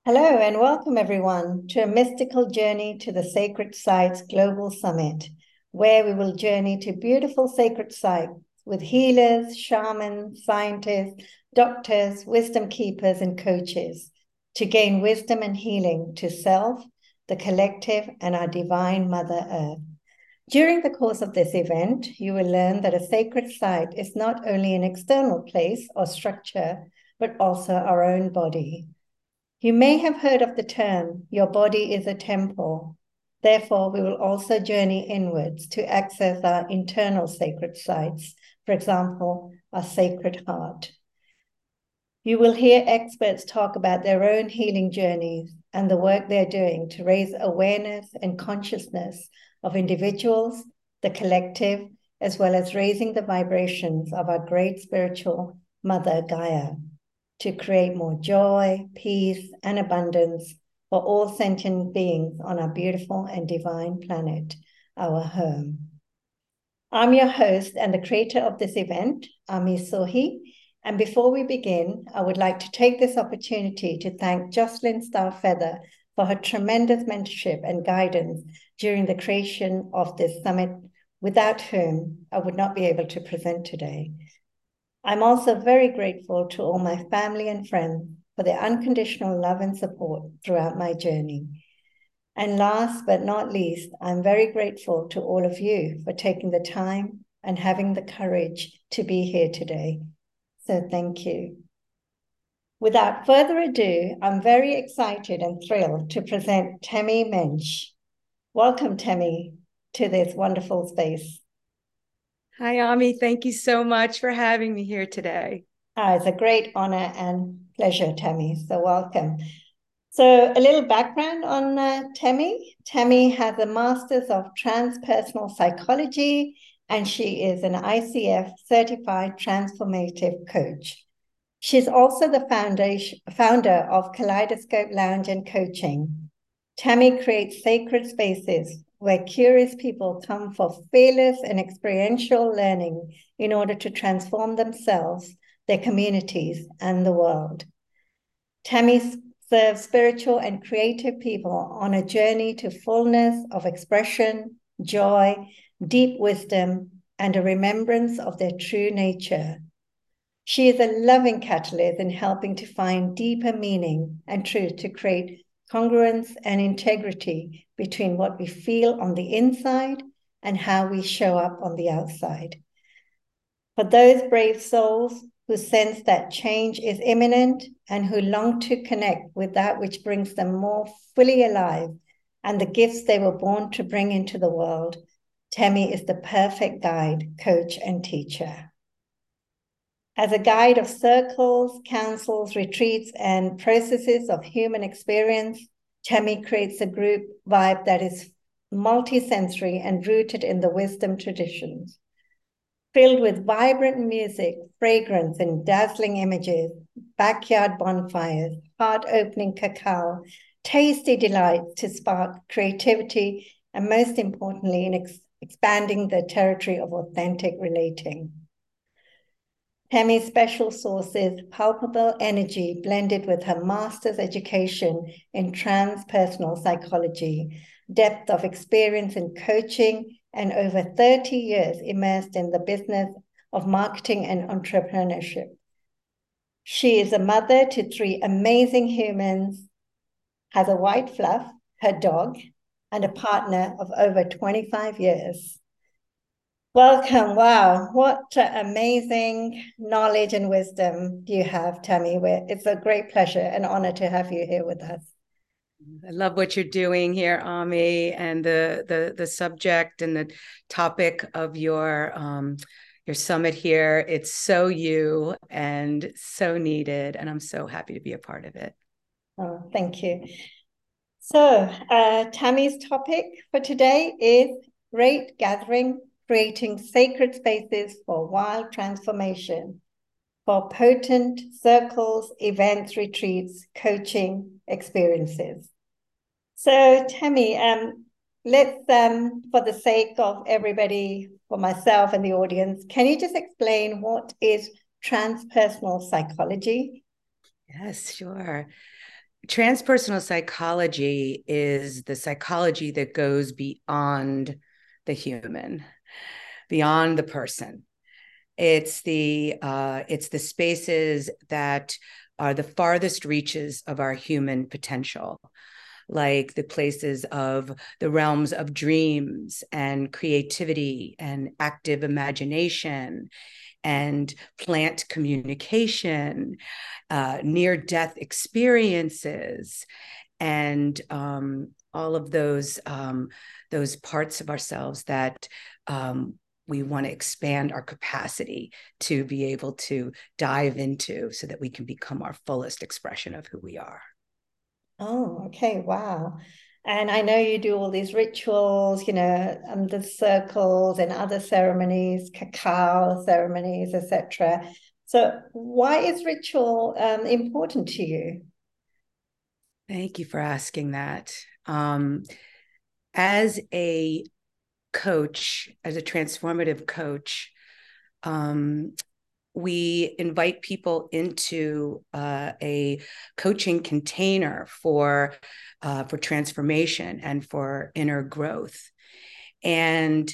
Hello and welcome everyone to a mystical journey to the Sacred Sites Global Summit, where we will journey to beautiful sacred sites with healers, shamans, scientists, doctors, wisdom keepers, and coaches to gain wisdom and healing to self, the collective, and our divine Mother Earth. During the course of this event, you will learn that a sacred site is not only an external place or structure, but also our own body. You may have heard of the term, your body is a temple. Therefore, we will also journey inwards to access our internal sacred sites, for example, our sacred heart. You will hear experts talk about their own healing journeys and the work they're doing to raise awareness and consciousness of individuals, the collective, as well as raising the vibrations of our great spiritual Mother Gaia, to create more joy, peace, and abundance for all sentient beings on our beautiful and divine planet, our home. I'm your host and the creator of this event, Ami Sohi. And before we begin, I would like to take this opportunity to thank Jocelyn Starfeather for her tremendous mentorship and guidance during the creation of this summit, without whom I would not be able to present today. I'm also very grateful to all my family and friends for their unconditional love and support throughout my journey. And last but not least, I'm very grateful to all of you for taking the time and having the courage to be here today. So thank you. Without further ado, I'm very excited and thrilled to present Temi Mensch. Welcome, Temi, to this wonderful space. Hi, Ami. Thank you so much for having me here today. It's a great honor and pleasure, Temi. So welcome. So a little background on Temi. Temi has a Master's of Transpersonal Psychology, and she is an ICF certified transformative coach. She's also the founder of Kaleidoscope Lounge and Coaching. Temi creates sacred spaces where curious people come for fearless and experiential learning in order to transform themselves, their communities, and the world. Temi serves spiritual and creative people on a journey to fullness of expression, joy, deep wisdom, and a remembrance of their true nature. She is a loving catalyst in helping to find deeper meaning and truth to create congruence and integrity between what we feel on the inside and how we show up on the outside. For those brave souls who sense that change is imminent and who long to connect with that which brings them more fully alive and the gifts they were born to bring into the world, Temi is the perfect guide, coach, and teacher. As a guide of circles, councils, retreats, and processes of human experience, Temi creates a group vibe that is multisensory and rooted in the wisdom traditions. Filled with vibrant music, fragrance, and dazzling images, backyard bonfires, heart-opening cacao, tasty delights to spark creativity, and most importantly, in expanding the territory of authentic relating. Temi's special source is palpable energy blended with her master's education in transpersonal psychology, depth of experience in coaching, and over 30 years immersed in the business of marketing and entrepreneurship. She is a mother to 3 amazing humans, has a white fluff, her dog, and a partner of over 25 years. Welcome. Wow. What amazing knowledge and wisdom you have, Temi. It's a great pleasure and honor to have you here with us. I love what you're doing here, Ami, and the subject and the topic of your summit here. It's so you and so needed, and I'm so happy to be a part of it. Oh, thank you. So, Temi's topic for today is Great Gathering, creating sacred spaces for wild transformation, for potent circles, events, retreats, coaching experiences. So Temi, let's, for the sake of everybody, for myself and the audience, can you just explain what is transpersonal psychology? Yes, sure. transpersonal psychology is the psychology that goes beyond the human, beyond the person. It's the spaces that are the farthest reaches of our human potential, like the places of the realms of dreams and creativity and active imagination and plant communication, near-death experiences, and all of those parts of ourselves that we want to expand our capacity to be able to dive into so that we can become our fullest expression of who we are. Oh, okay. Wow. And I know you do all these rituals, the circles and other ceremonies, cacao ceremonies, etc. So why is ritual important to you? Thank you for asking that. As a coach, as a transformative coach, we invite people into a coaching container for transformation and for inner growth. And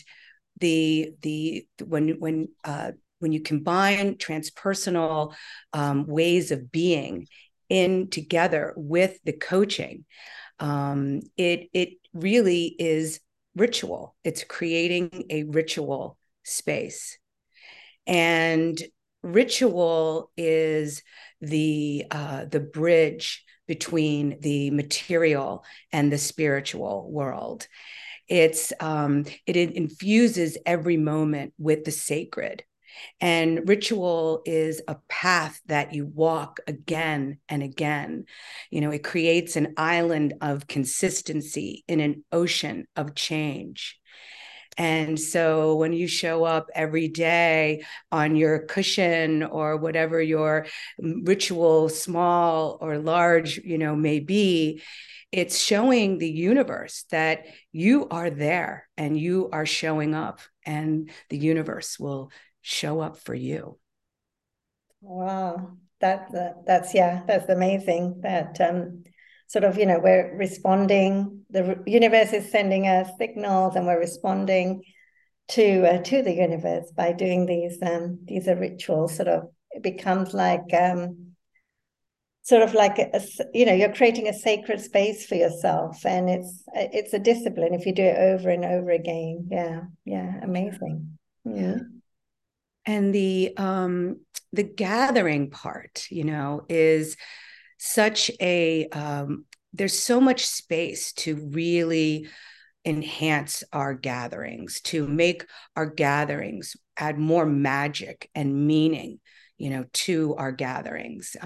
when you combine transpersonal ways of being in together with the coaching, it really is ritual. It's creating a ritual space. And ritual is the bridge between the material and the spiritual world. It infuses every moment with the sacred. And ritual is a path that you walk again and again. It creates an island of consistency in an ocean of change. And so when you show up every day on your cushion or whatever your ritual, small or large, may be, it's showing the universe that you are there and you are showing up, and the universe will show up for you. Wow, that's amazing. That sort of, we're responding. The universe is sending us signals, and we're responding to the universe by doing these are rituals. Sort of, it becomes like sort of like you're creating a sacred space for yourself, and it's a discipline if you do it over and over again. Yeah, amazing. Yeah. And the gathering part, is such a there's so much space to really enhance our gatherings, to make our gatherings add more magic and meaning, to our gatherings.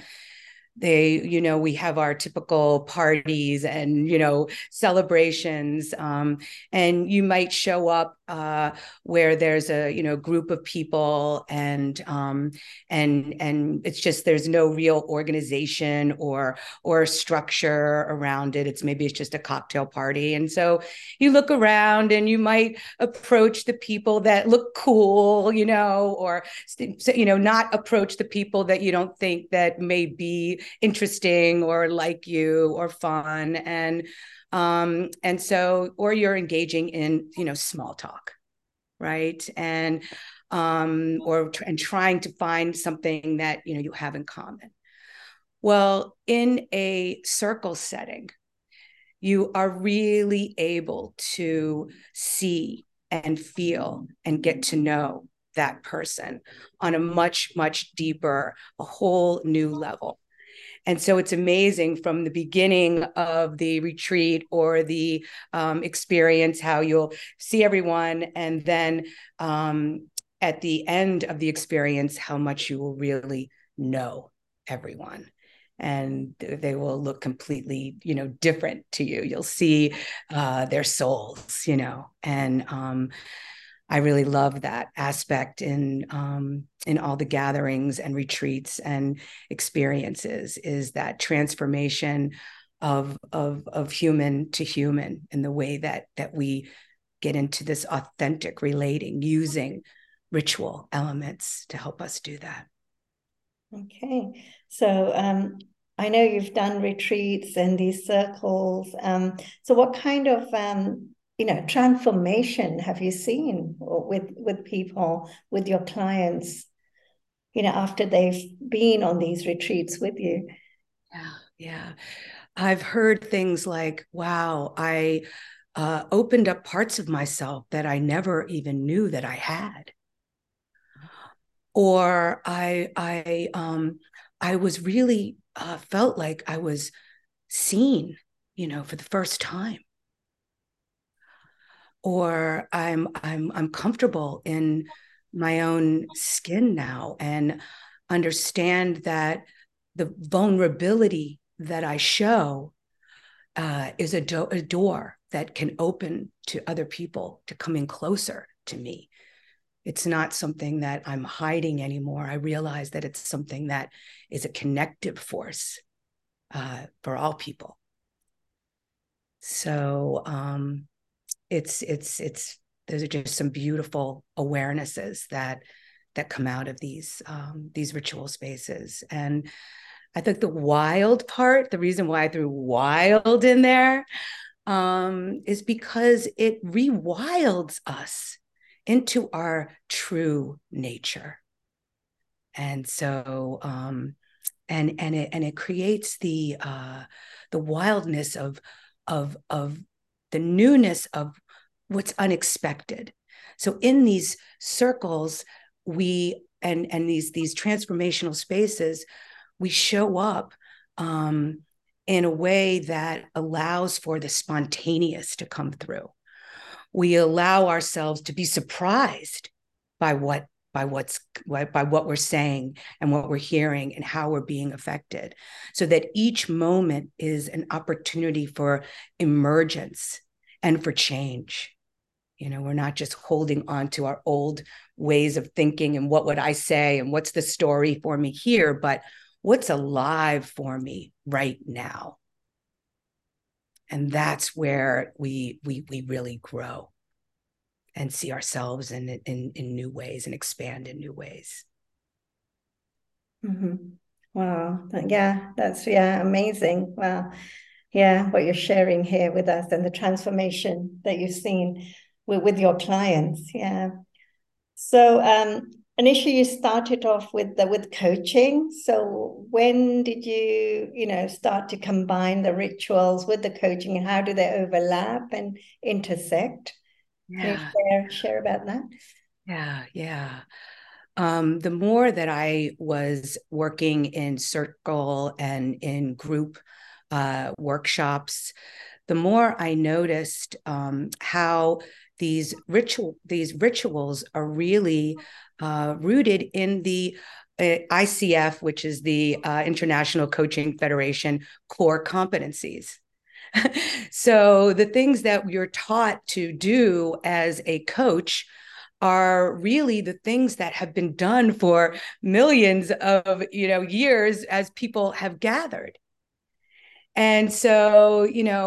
We have our typical parties and, celebrations. And you might show up where there's a, group of people and it's just, there's no real organization or structure around it. Maybe it's just a cocktail party. And so you look around and you might approach the people that look cool, or, not approach the people that you don't think that may be interesting or like you or fun. And so, or you're engaging in, small talk, right? And trying to find something that, you have in common. Well, in a circle setting, you are really able to see and feel and get to know that person on a much, much deeper, a whole new level. And so it's amazing from the beginning of the retreat or the experience, how you'll see everyone. And then at the end of the experience, how much you will really know everyone. And they will look completely, different to you. You'll see their souls, and I really love that aspect in all the gatherings and retreats and experiences, is that transformation of human to human in the way that we get into this authentic relating, using ritual elements to help us do that. Okay, so I know you've done retreats and these circles. So what kind of transformation have you seen with people, with your clients, after they've been on these retreats with you? Yeah, yeah. I've heard things like, wow, I opened up parts of myself that I never even knew that I had. Or I was really felt like I was seen, for the first time. Or I'm comfortable in my own skin now and understand that the vulnerability that I show is a door that can open to other people to coming closer to me. It's not something that I'm hiding anymore. I realize that it's something that is a connective force for all people. So it's those are just some beautiful awarenesses that come out of these ritual spaces. And I think the wild part, the reason why I threw wild in there, is because it rewilds us into our true nature. And so, and it creates the wildness of the newness of what's unexpected. So in these circles, we and these transformational spaces, we show up in a way that allows for the spontaneous to come through. We allow ourselves to be surprised by what we're saying and what we're hearing and how we're being affected, so that each moment is an opportunity for emergence and for change. We're not just holding on to our old ways of thinking and what would I say and what's the story for me here, but what's alive for me right now. And that's where we really grow and see ourselves in new ways and expand in new ways. Mm-hmm. Wow. Yeah, that's amazing. Wow. Yeah, what you're sharing here with us and the transformation that you've seen with your clients. Yeah. So initially you started off with coaching. So when did you start to combine the rituals with the coaching, and how do they overlap and intersect? Can Yeah. you share about that? Yeah. The more that I was working in circle and in group workshops, the more I noticed how these rituals are really rooted in the ICF, which is the International Coaching Federation, core competencies. So the things that you're taught to do as a coach are really the things that have been done for millions of years as people have gathered. And so,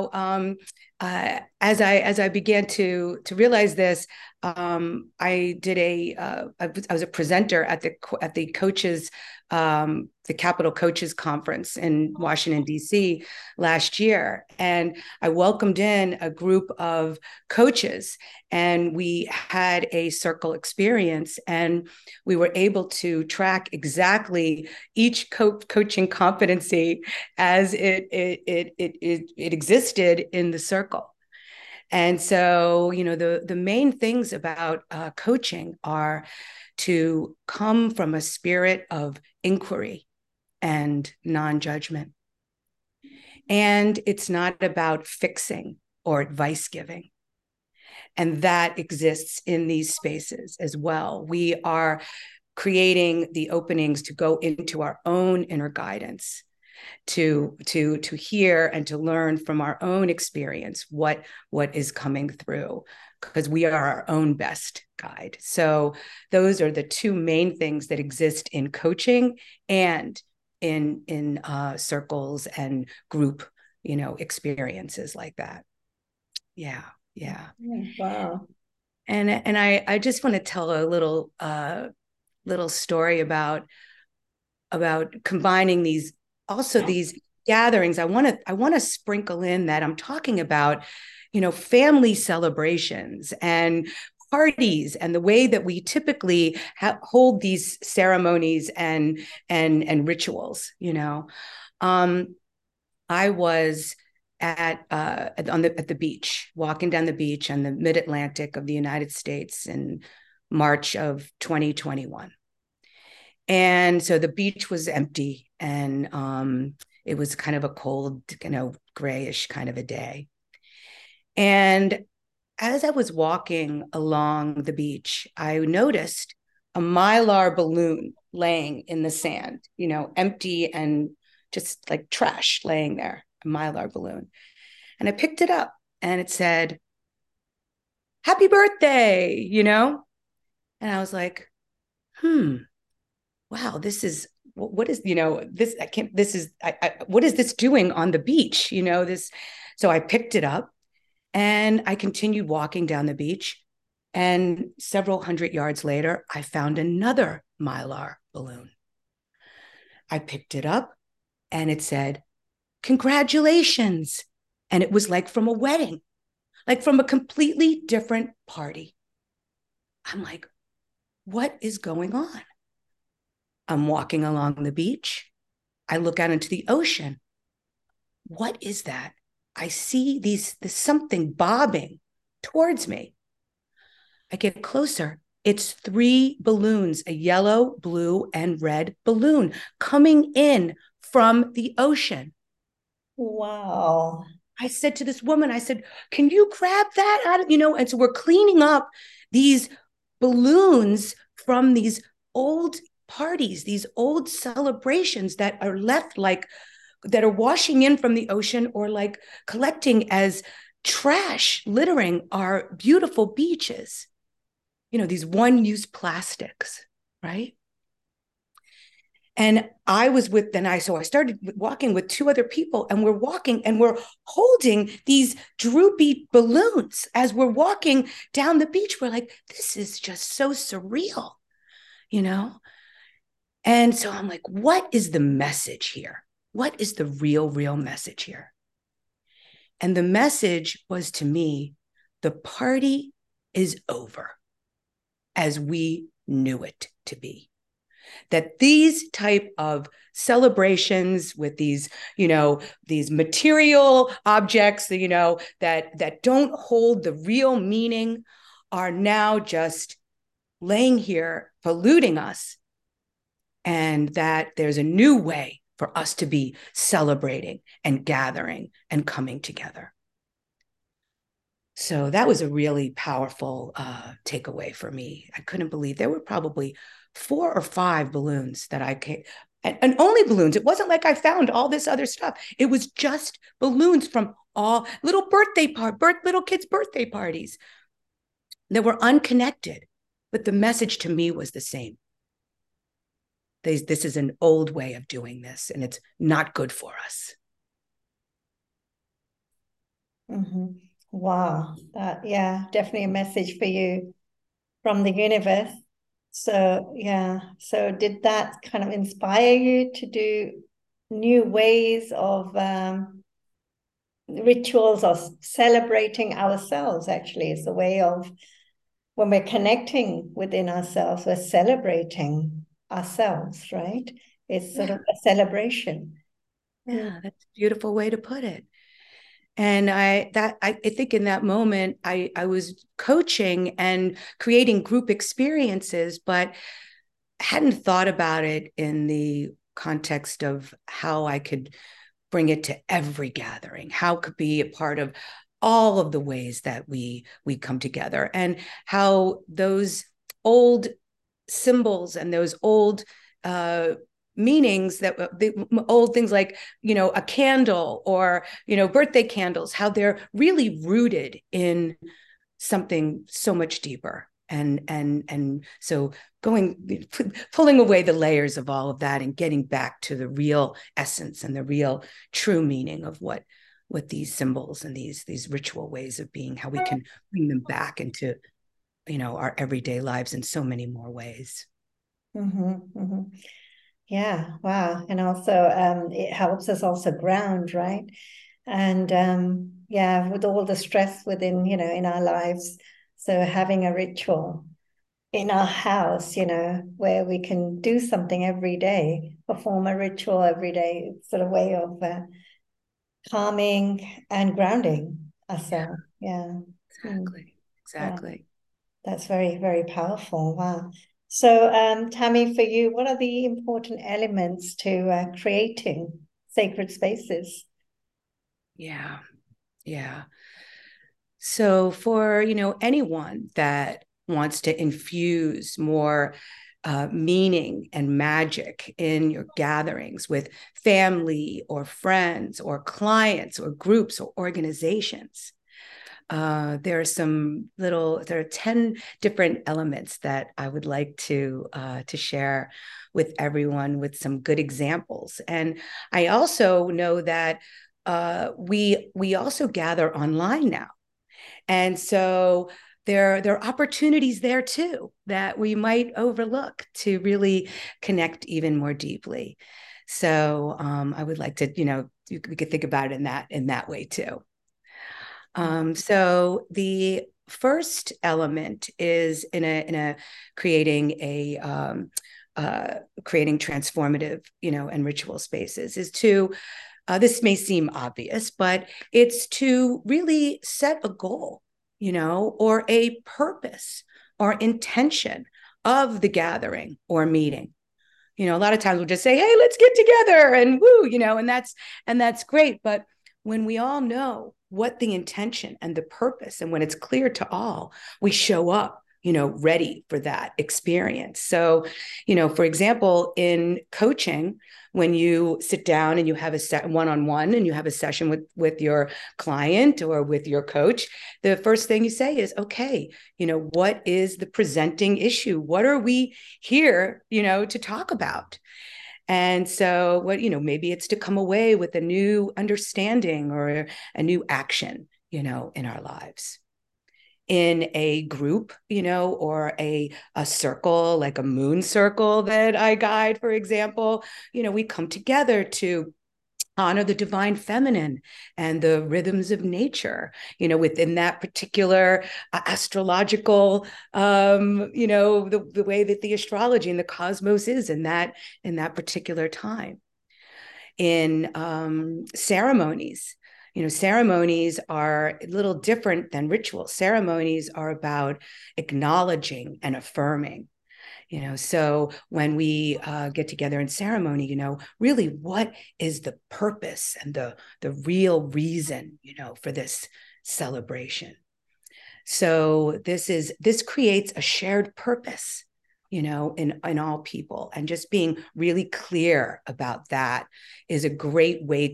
as I began to realize this, I did I was a presenter at the coaches, the Capital Coaches Conference in Washington D.C. last year, and I welcomed in a group of coaches, and we had a circle experience, and we were able to track exactly each coaching competency as it existed in the circle. And so, the main things about coaching are to come from a spirit of inquiry and non-judgment. And it's not about fixing or advice giving. And that exists in these spaces as well. We are creating the openings to go into our own inner guidance, to hear and to learn from our own experience what is coming through, because we are our own best guide. So those are the two main things that exist in coaching and in circles and group experiences like that. Yeah. Wow. And I just want to tell a little story about combining these also these gatherings, I want to sprinkle in that I'm talking about, family celebrations and parties and the way that we typically hold these ceremonies and rituals. I was at the beach, walking down the beach on the mid-Atlantic of the United States in March of 2021. And so the beach was empty, and it was kind of a cold, grayish kind of a day. And as I was walking along the beach, I noticed a Mylar balloon laying in the sand, empty and just like trash laying there, a Mylar balloon. And I picked it up and it said, "Happy birthday," And I was like, wow, this is, what is, this, I can't, this is, what is this doing on the beach? This. So I picked it up and I continued walking down the beach. And several hundred yards later, I found another Mylar balloon. I picked it up and it said, "Congratulations." And it was like from a wedding, like from a completely different party. I'm like, what is going on? I'm walking along the beach. I look out into the ocean. What is that? I see there's something bobbing towards me. I get closer. It's 3 balloons, a yellow, blue, and red balloon coming in from the ocean. Wow. I said to this woman, I said, "Can you grab that out of, and so we're cleaning up these balloons from these old parties, these old celebrations that are left that are washing in from the ocean or like collecting as trash, littering our beautiful beaches. These one-use plastics, right? And I started walking with 2 other people, and we're walking and we're holding these droopy balloons as we're walking down the beach. We're like, this is just so surreal, And so I'm like, what is the message here? What is the real message here? And the message was, to me, the party is over as we knew it to be. That these type of celebrations with these, these material objects, that don't hold the real meaning, are now just laying here polluting us, and that there's a new way for us to be celebrating and gathering and coming together. So that was a really powerful takeaway for me. I couldn't believe there were probably 4 or 5 balloons that I came, and only balloons. It wasn't like I found all this other stuff. It was just balloons from all little little kids' birthday parties that were unconnected. But the message to me was the same. This is an old way of doing this, and it's not good for us. Mm-hmm. Wow. Definitely a message for you from the universe. So, yeah. So did that kind of inspire you to do new ways of rituals or celebrating ourselves? Actually, is the way of, when we're connecting within ourselves, we're celebrating ourselves, right? It's sort of a celebration. Yeah, that's a beautiful way to put it. And I think in that moment, I was coaching and creating group experiences, but hadn't thought about it in the context of how I could bring it to every gathering, how it could be a part of all of the ways that we come together, and how those old symbols and those old meanings, that the old things like, a candle or, birthday candles, how they're really rooted in something so much deeper. And so pulling away the layers of all of that and getting back to the real essence and the real true meaning of what these symbols and these ritual ways of being, how we can bring them back into, our everyday lives in so many more ways. Mm-hmm, mm-hmm. Yeah, wow. And also it helps us also ground, right? And yeah, with all the stress within, in our lives. So having a ritual in our house, where we can do something every day, perform a ritual every day, sort of way of calming and grounding ourselves. Yeah. Mm. Exactly. Yeah. Exactly. That's very, very powerful. Wow. So, Tammy, for you, what are the important elements to creating sacred spaces? Yeah. Yeah. So for, anyone that wants to infuse more meaning and magic in your gatherings with family or friends or clients or groups or organizations, there are 10 different elements that I would like to share with everyone with some good examples. And I also know that we also gather online now. And so there are opportunities there too that we might overlook to really connect even more deeply. So I would like to, we could think about it in that way too. So the first element is in a creating a creating transformative, and ritual spaces is to this may seem obvious, but it's to really set a goal, or a purpose or intention of the gathering or meeting. A lot of times we'll just say, "Hey, let's get together," and woo, and that's great. But when we all know what the intention and the purpose, and when it's clear to all, we show up, ready for that experience. So, for example, in coaching, when you sit down and you have a set one-on-one and you have a session with your client or with your coach, the first thing you say is, okay, what is the presenting issue? What are we here, to talk about? And so maybe it's to come away with a new understanding or a new action, in our lives. In a group, or a circle, like a moon circle that I guide, for example, we come together to honor the divine feminine and the rhythms of nature, within that particular astrological, the way that the astrology and the cosmos is in that particular time. In ceremonies, ceremonies are a little different than rituals. Ceremonies are about acknowledging and affirming. So when we get together in ceremony, really what is the purpose and the real reason, for this celebration? So this creates a shared purpose, in all people, and just being really clear about that is a great way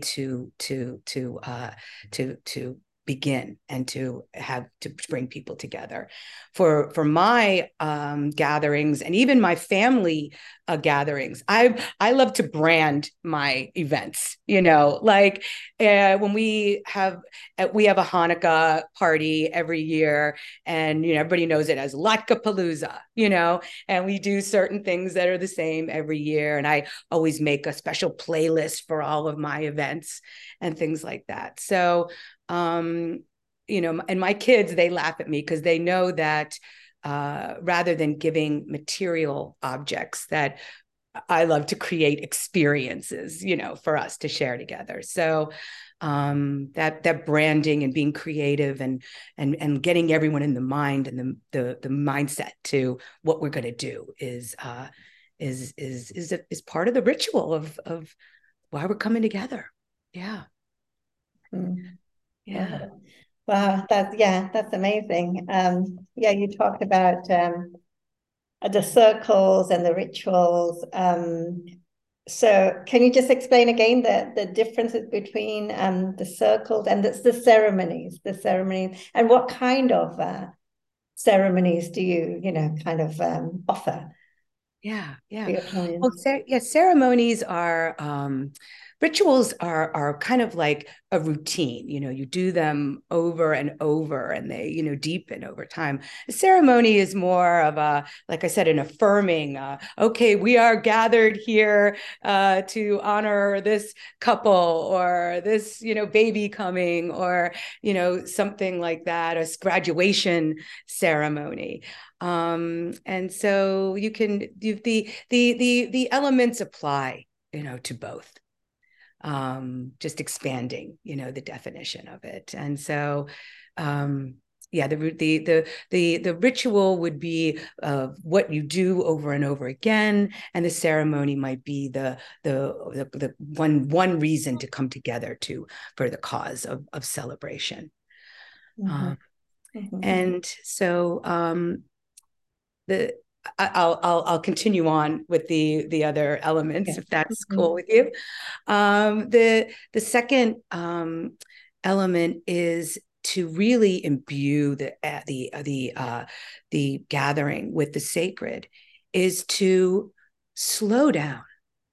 to begin and to bring people together. For my gatherings and even my family gatherings, I love to brand my events. Like when we have a Hanukkah party every year, and everybody knows it as Latka Palooza, and we do certain things that are the same every year. And I always make a special playlist for all of my events and things like that. So, and my kids, they laugh at me because they know that rather than giving material objects, that I love to create experiences, for us to share together. So that branding and being creative and getting everyone in the mind and the mindset to what we're going to do is part of the ritual of why we're coming together. Yeah. Mm. Yeah. Wow, that's amazing. Yeah, you talked about the circles and the rituals. So can you just explain again the differences between the circles and the ceremonies, and what kind of ceremonies do you, kind of offer Yeah. for Yeah. your Well, clients? ceremonies are rituals are kind of like a routine. You do them over and over, and they, deepen over time. A ceremony is more of a, like I said, an affirming, okay, we are gathered here to honor this couple, or this, baby coming, or, something like that, a graduation ceremony. And so the elements apply, to both. Just expanding, the definition of it. And so, the ritual would be what you do over and over again, and the ceremony might be the one reason to come together for the cause of celebration. And so I'll continue on with the other elements, if that's cool with you. The second element is to really imbue the gathering with the sacred, is to slow down,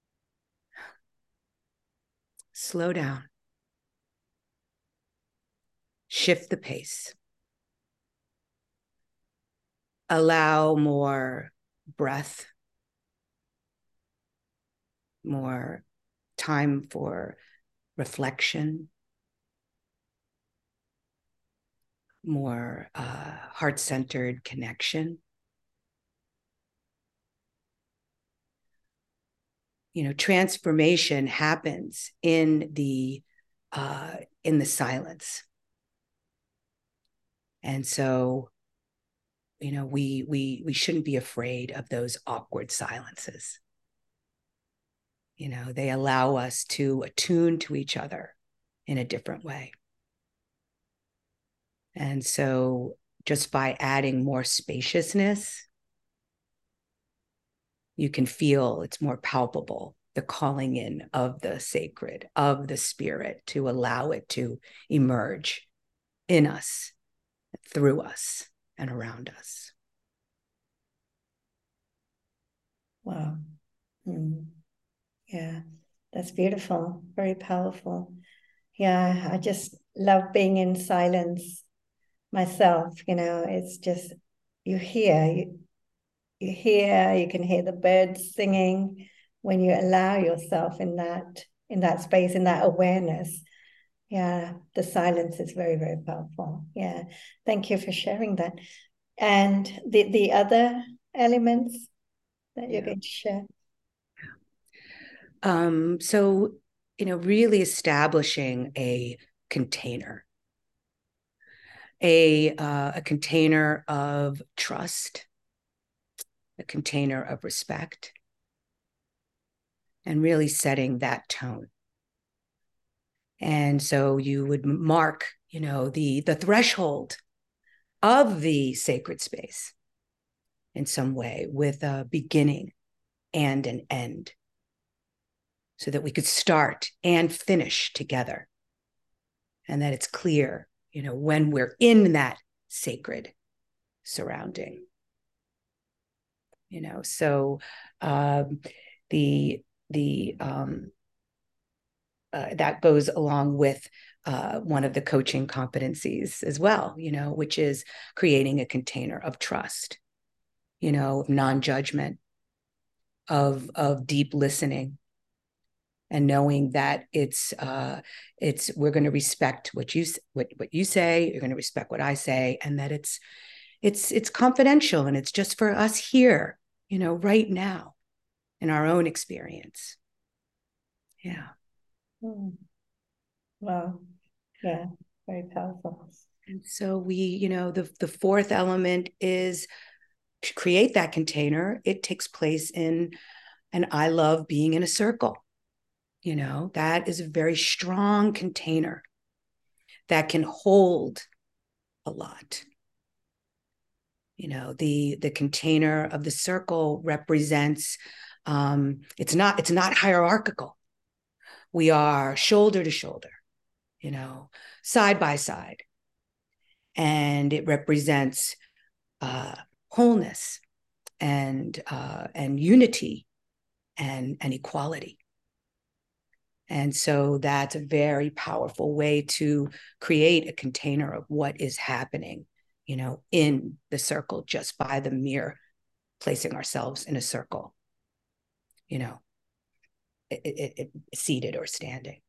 shift the pace, allow more breath, more time for reflection, more heart-centered connection. Transformation happens in the silence. And so, we shouldn't be afraid of those awkward silences. They allow us to attune to each other in a different way. And so just by adding more spaciousness, you can feel it's more palpable, the calling in of the sacred, of the spirit, to allow it to emerge in us, through us, and around us. Wow. Yeah, that's beautiful. Very powerful. Yeah, I just love being in silence myself. It's just, you can hear the birds singing when you allow yourself in that space, in that awareness. Yeah, the silence is very, very powerful. Yeah, thank you for sharing that. And the other elements that you're going to share. So, really establishing a container, a container of trust, a container of respect, and really setting that tone. And so you would mark, the threshold of the sacred space in some way, with a beginning and an end, so that we could start and finish together. And that it's clear, when we're in that sacred surrounding. So that goes along with one of the coaching competencies as well, which is creating a container of trust, non-judgment, of deep listening, and knowing that it's we're going to respect what you say, you're going to respect what I say, and that it's confidential, and it's just for us here, right now, in our own experience. Yeah. Wow. Yeah, very powerful. And so the fourth element is to create that container. It takes place and I love being in a circle. That is a very strong container that can hold a lot. The container of the circle represents, it's not hierarchical. We are shoulder to shoulder, side by side. And it represents wholeness and unity and equality. And so that's a very powerful way to create a container of what is happening, in the circle, just by the mere placing ourselves in a circle, seated or standing.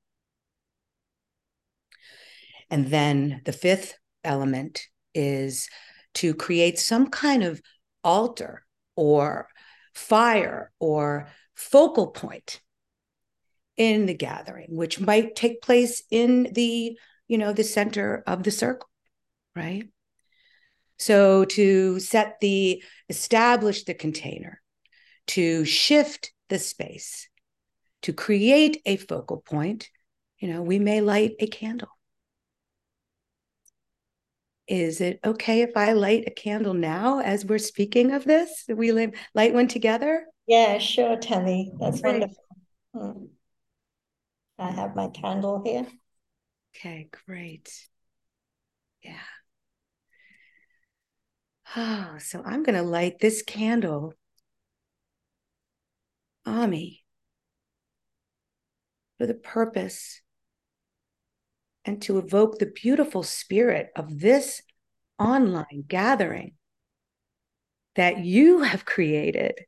And then the fifth element is to create some kind of altar or fire or focal point in the gathering, which might take place in the center of the circle, right? So to establish the container, to shift the space, to create a focal point, we may light a candle. Is it okay if I light a candle now as we're speaking of this? We light one together? Yeah, sure, Tammy. That's Great. wonderful. I have my candle here. Okay, great. Yeah. Oh, so I'm going to light this candle, Ami, for the purpose and to evoke the beautiful spirit of this online gathering that you have created,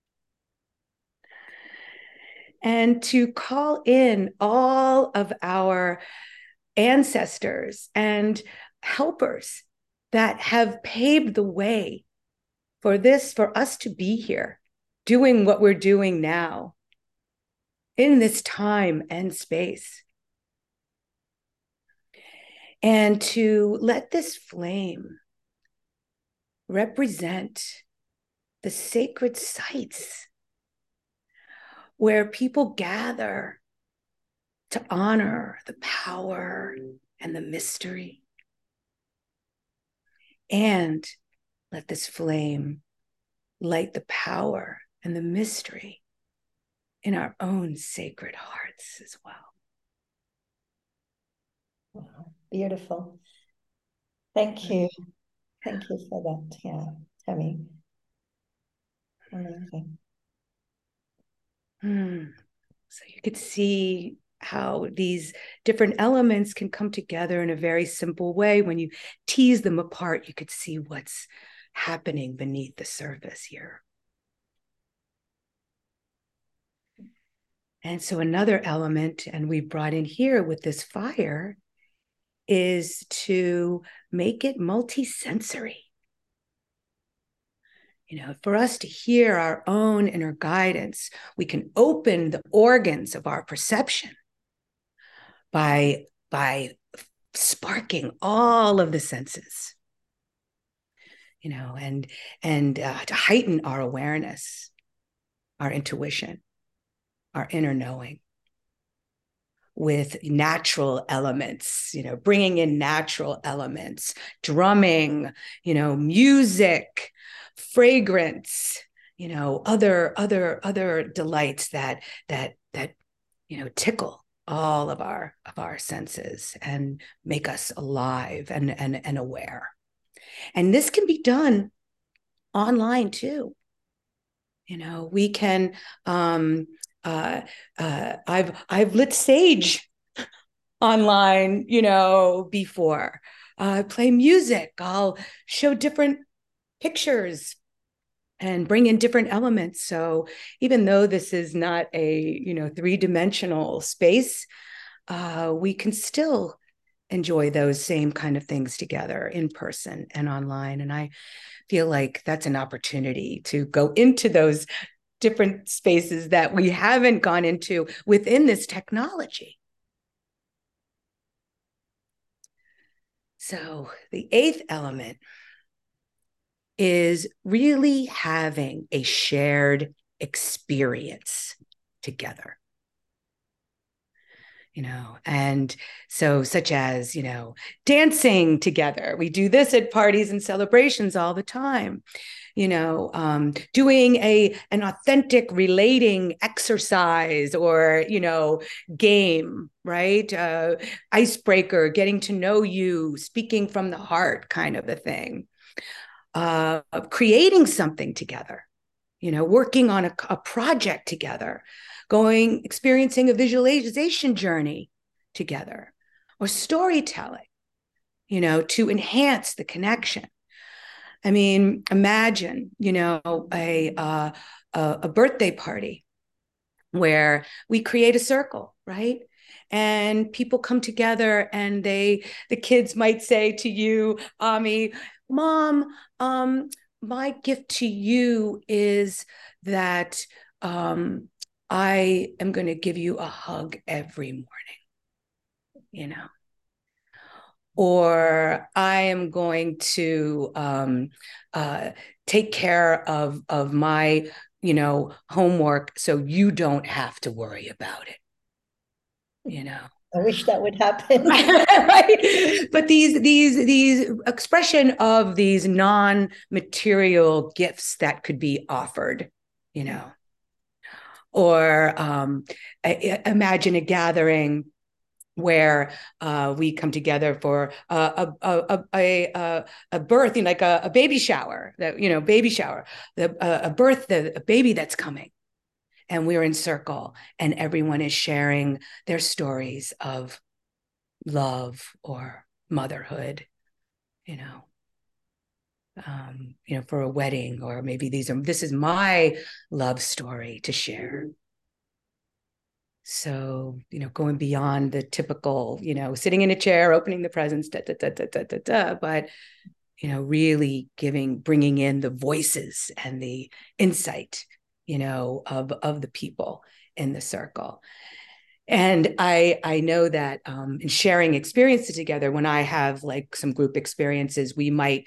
and to call in all of our ancestors and helpers that have paved the way for us to be here, doing what we're doing now in this time and space. And to let this flame represent the sacred sites where people gather to honor the power and the mystery. And let this flame light the power and the mystery in our own sacred hearts as well. Wow, beautiful. Thank you. Thank you for that. Yeah, Tammy. Amazing. So you could see how these different elements can come together in a very simple way. When you tease them apart, you could see what's happening beneath the surface here. And so another element, and we brought in here with this fire, is to make it multisensory. For us to hear our own inner guidance, we can open the organs of our perception by sparking all of the senses, and to heighten our awareness, our intuition, our inner knowing with natural elements, bringing in natural elements, drumming, music, fragrance, other delights that tickle all of our senses and make us alive and aware. And this can be done online too. We can I've lit sage online, before. Play music. I'll show different pictures and bring in different elements. So even though this is not a three-dimensional space, we can still enjoy those same kind of things together in person and online. And I feel like that's an opportunity to go into those different spaces that we haven't gone into within this technology. So the eighth element is really having a shared experience together. And so such as, dancing together. We do this at parties and celebrations all the time. Doing an authentic relating exercise or, game, right? Icebreaker, getting to know you, speaking from the heart kind of a thing. Creating something together, working on a project together, experiencing a visualization journey together, or storytelling, to enhance the connection. I mean, imagine, a birthday party where we create a circle, right? And people come together, and the kids might say to you, Ami, Mom, my gift to you is that I am going to give you a hug every morning, or I am going to take care of my homework so you don't have to worry about it. I wish that would happen. Right? But these expression of these non-material gifts that could be offered, or imagine a gathering where we come together for a birth, like a baby shower, baby shower, a birth, a baby that's coming. And we're in circle, and everyone is sharing their stories of love or motherhood, for a wedding, or maybe this is my love story to share. So, going beyond the typical, sitting in a chair, opening the presents, but, really bringing in the voices and the insight, of the people in the circle. And I know that in sharing experiences together, when I have like some group experiences, we might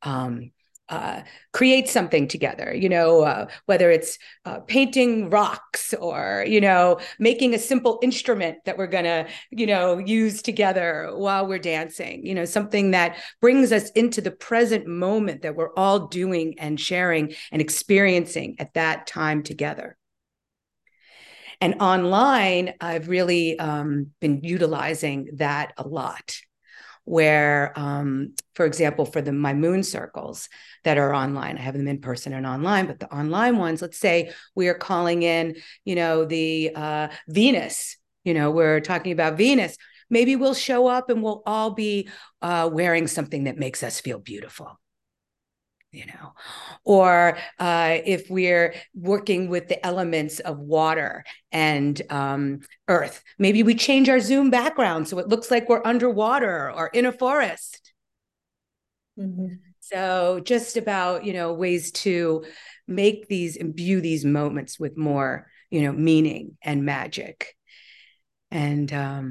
create something together, whether it's painting rocks, or, making a simple instrument that we're going to, use together while we're dancing, something that brings us into the present moment that we're all doing and sharing and experiencing at that time together. And online, I've really been utilizing that a lot, where, for example, for my moon circles that are online, I have them in person and online, but the online ones, let's say we are calling in, the Venus, we're talking about Venus. Maybe we'll show up and we'll all be wearing something that makes us feel beautiful. Or if we're working with the elements of water and earth, maybe we change our Zoom background so it looks like we're underwater or in a forest. Mm-hmm. So just about, ways to imbue these moments with more, meaning and magic. And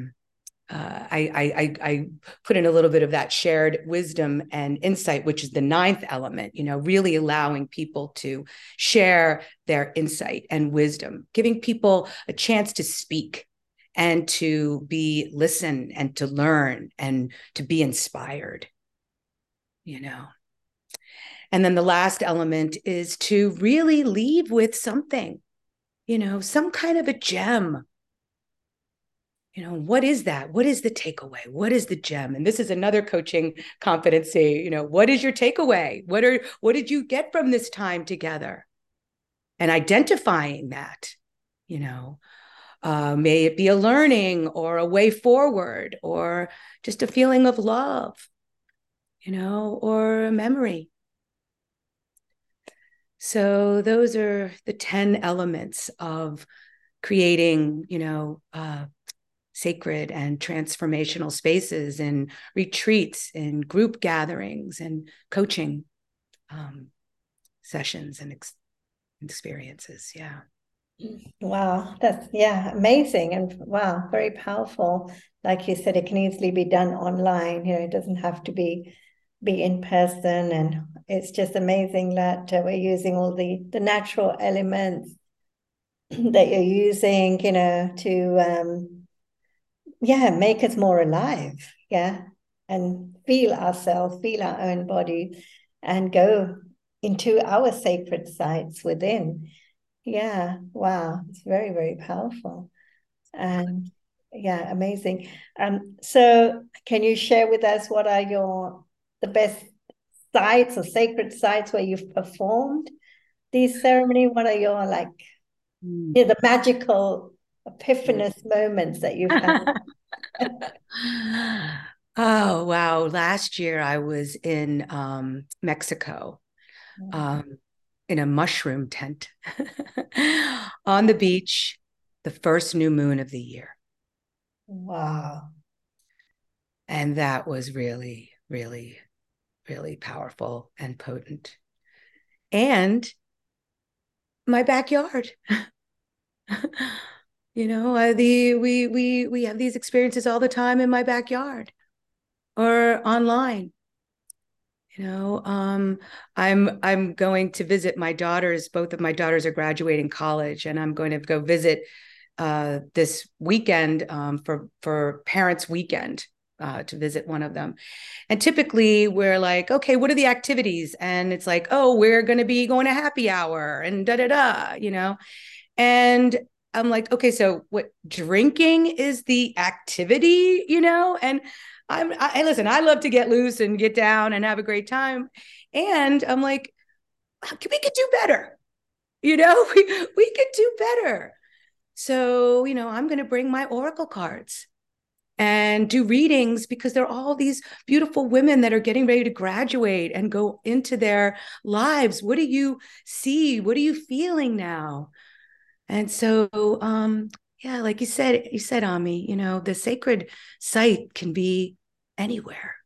I put in a little bit of that shared wisdom and insight, which is the 9th element, really allowing people to share their insight and wisdom, giving people a chance to speak and to be listened and to learn and to be inspired, And then the last element is to really leave with something, some kind of a gem. What is that? What is the takeaway? What is the gem? And this is another coaching competency. What is your takeaway? What did you get from this time together? And identifying that, may it be a learning or a way forward, or just a feeling of love, or a memory. So those are the 10 elements of creating, sacred and transformational spaces and retreats and group gatherings and coaching sessions and experiences. Yeah. Wow, that's amazing, and wow, very powerful. Like you said, it can easily be done online. It doesn't have to be in person, and it's just amazing that we're using all the natural elements that you're using, to make us more alive, and feel ourselves, feel our own body, and go into our sacred sites within. Yeah, wow, it's very, very powerful. And amazing. So can you share with us what are the best sites or sacred sites where you've performed these ceremony? What are your The magical epiphanous moments that you've had. Oh, wow. Last year I was in Mexico, in a mushroom tent on the beach, the first new moon of the year. Wow. And that was really, really, really powerful and potent. And my backyard. We have these experiences all the time in my backyard or online. I'm going to visit my daughters. Both of my daughters are graduating college, and I'm going to go visit this weekend for Parents Weekend to visit one of them. And typically we're like, okay, what are the activities? And it's like, oh, we're going to be going to happy hour and da da da. And I'm like, okay, so what, drinking is the activity, And listen, I love to get loose and get down and have a great time. And I'm like, we could do better. We could do better. So, I'm going to bring my Oracle cards and do readings, because there are all these beautiful women that are getting ready to graduate and go into their lives. What do you see? What are you feeling now? And so, yeah, like you said, Ami, the sacred site can be anywhere.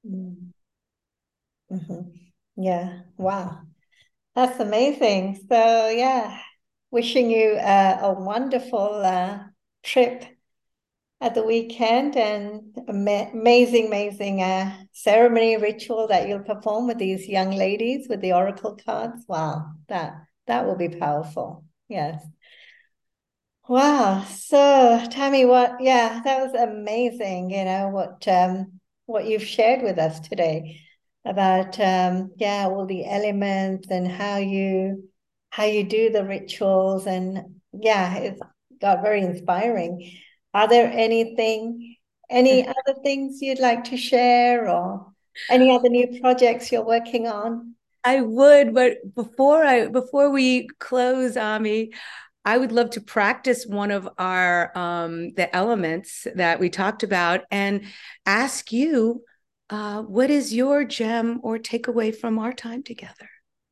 Mm-hmm. Yeah. Wow. That's amazing. So, yeah, wishing you a wonderful trip at the weekend, and amazing, amazing ceremony ritual that you'll perform with these young ladies with the oracle cards. Wow, that will be powerful. Yes. Wow. So, Tammy, yeah, that was amazing, what you've shared with us today about yeah, all the elements and how you do the rituals, and yeah, it's got very inspiring. Are there any other things you'd like to share, or any other new projects you're working on? I would, but before we close, Ami, I would love to practice one of our the elements that we talked about and ask you, what is your gem or takeaway from our time together?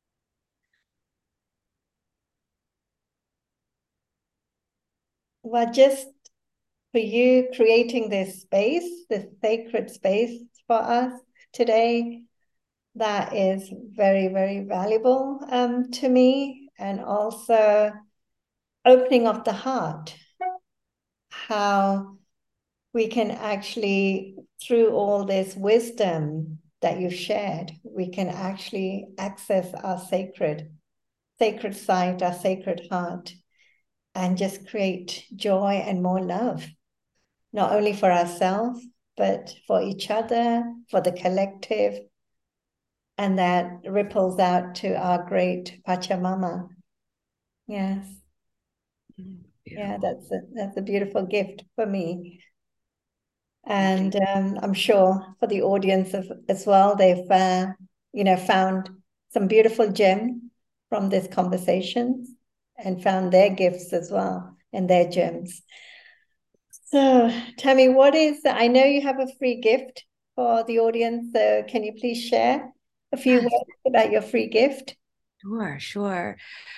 Well, just for you creating this space, this sacred space for us today, that is very, very valuable to me. And also opening of the heart, how we can actually, through all this wisdom that you've shared, we can actually access our sacred site, our sacred heart, and just create joy and more love, not only for ourselves, but for each other, for the collective, and that ripples out to our great Pachamama. Yes. Yeah, that's a beautiful gift for me. And I'm sure for the audience as well, they've found some beautiful gems from this conversation and found their gifts as well and their gems. So, Tammy, I know you have a free gift for the audience. So, can you please share a few words about your free gift? Sure.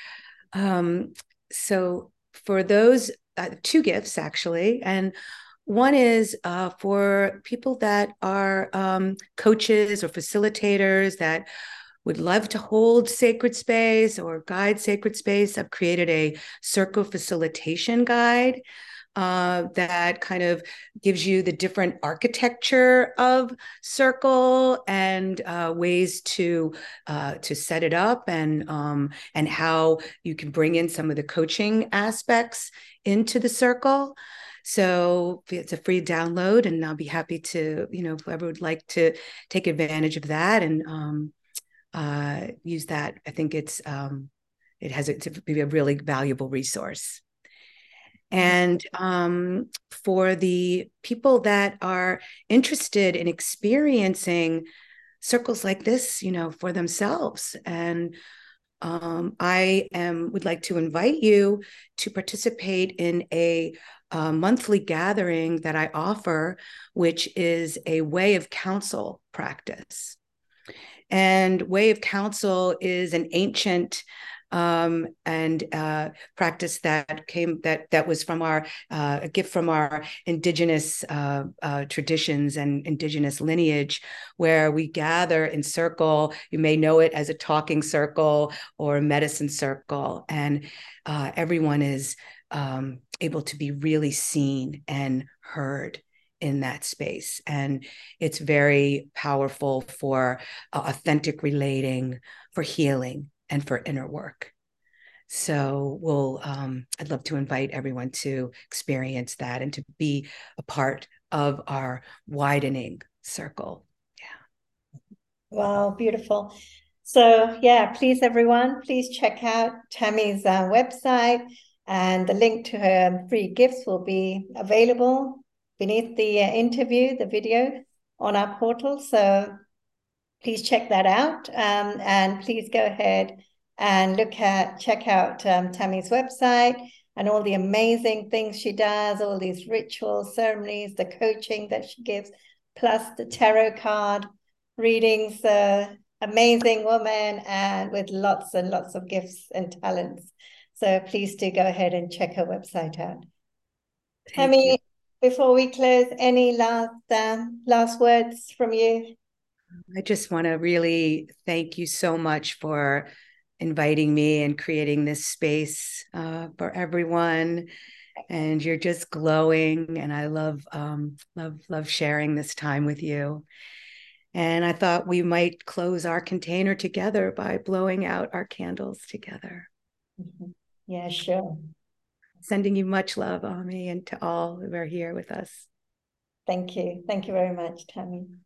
So for those two gifts, actually, and one is for people that are coaches or facilitators that would love to hold sacred space or guide sacred space. I've created a circle facilitation guide that kind of gives you the different architecture of circle and ways to set it up, and how you can bring in some of the coaching aspects into the circle. So it's a free download, and I'll be happy to, whoever would like to take advantage of that and use that. I think it has to be a really valuable resource. And for the people that are interested in experiencing circles like this, for themselves, and would like to invite you to participate in a monthly gathering that I offer, which is a way of counsel practice. And way of counsel is an ancient and practice that was from our a gift from our indigenous traditions and indigenous lineage, where we gather in circle. You may know it as a talking circle or a medicine circle, and everyone is able to be really seen and heard in that space. And it's very powerful for authentic relating, for healing, and for inner work. So I'd love to invite everyone to experience that and to be a part of our widening circle. Yeah. Wow, beautiful. So yeah, please everyone, please check out Tammy's website, and the link to her free gifts will be available beneath the interview, the video on our portal. So please check that out, and please go ahead and check out Tammy's website and all the amazing things she does, all these rituals, ceremonies, the coaching that she gives, plus the tarot card readings. Amazing woman, and with lots and lots of gifts and talents. So please do go ahead and check her website out. Tammy, before we close, any last words from you? I just want to really thank you so much for inviting me and creating this space for everyone. And you're just glowing, and I love sharing this time with you. And I thought we might close our container together by blowing out our candles together. Mm-hmm. Yeah, sure. Sending you much love, Ami, and to all who are here with us. Thank you. Thank you very much, Tammy.